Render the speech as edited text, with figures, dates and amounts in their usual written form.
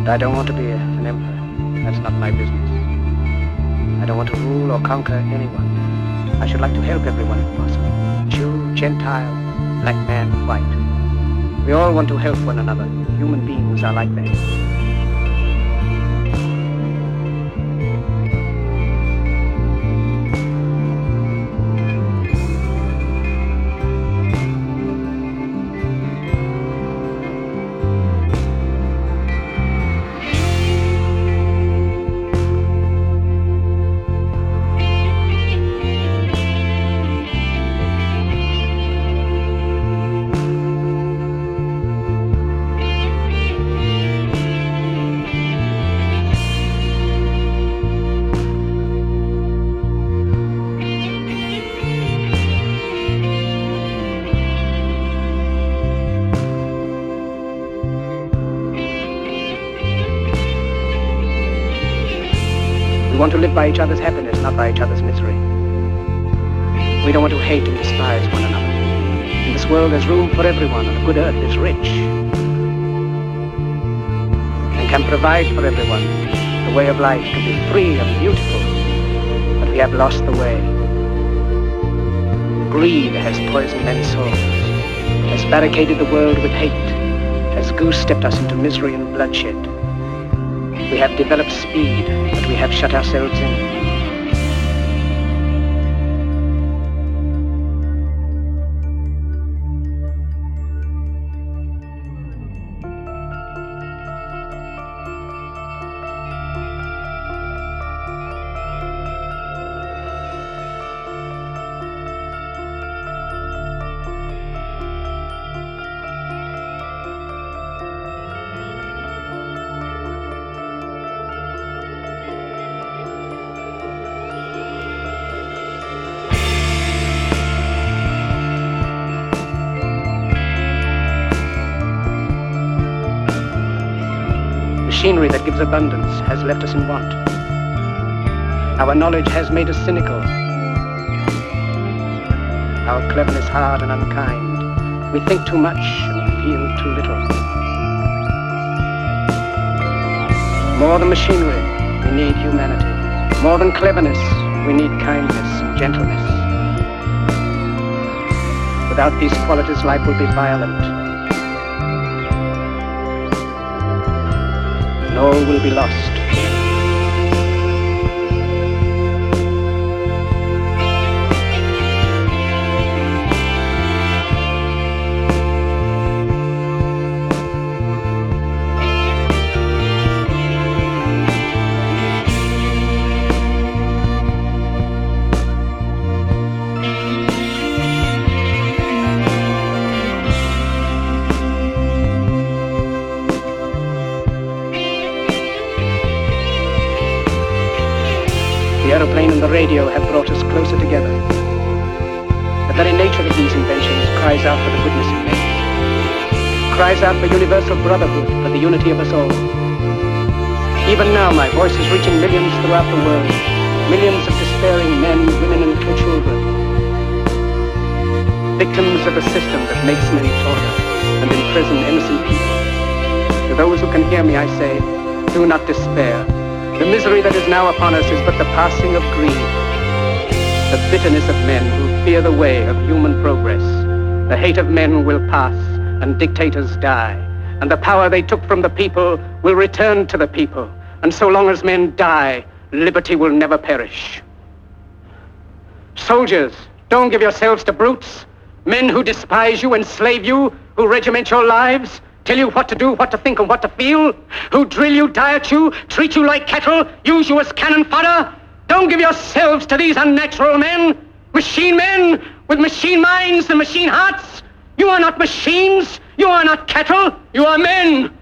I don't want to be an emperor. That's not my business. I don't want to rule or conquer anyone. I should like to help everyone if possible. Jew, Gentile, black man, white. We all want to help one another. Human beings are like that. We want to live by each other's happiness, not by each other's misery. We don't want to hate and despise one another. In this world there's room for everyone, and the good earth is rich and can provide for everyone. The way of life can be free and beautiful, but we have lost the way. Greed has poisoned men's souls, has barricaded the world with hate, has goose-stepped us into misery and bloodshed. We have developed speed, but we have shut ourselves in. Machinery that gives abundance has left us in want. Our knowledge has made us cynical. Our cleverness hard and unkind. We think too much and feel too little. More than machinery, we need humanity. More than cleverness, we need kindness and gentleness. Without these qualities, life will be violent. And all will be lost. The aeroplane and the radio have brought us closer together. The very nature of these inventions cries out for the goodness in men. Cries out for universal brotherhood, for the unity of us all. Even now my voice is reaching millions throughout the world. Millions of despairing men, women and little children. Victims of a system that makes men torture and imprison innocent people. To those who can hear me I say, do not despair. The misery that is now upon us is but the passing of greed, the bitterness of men who fear the way of human progress. The hate of men will pass, and dictators die, and the power they took from the people will return to the people. And so long as men die, liberty will never perish. Soldiers, don't give yourselves to brutes, men who despise you, enslave you, who regiment your lives, tell you what to do, what to think, and what to feel, who drill you, diet you, treat you like cattle, use you as cannon fodder. Don't give yourselves to these unnatural men, machine men with machine minds and machine hearts. You are not machines, you are not cattle, you are men.